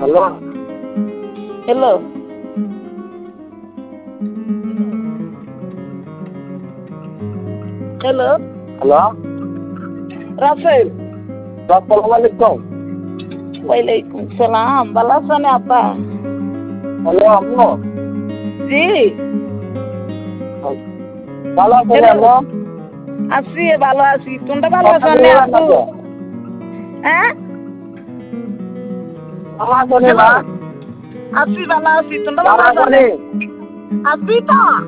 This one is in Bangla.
Hello hello hello hello Rasel আসসালামু আলাইকুম। ওয়ালাইকুম সালাম ভালো আছেন আপা? হ্যালো আম্মু, জি ভালো আছেন হ্যালো আম্মু? আছি ভালো আছি তোমরা ভালো কথা আছো না বলবেন না আব্বু? তো? হ্যাঁ ভালো আছেন হ্যালো মা? আছি ভালো আছি তোমরা ভালো ভালো আছো না? আছেন? আছি তো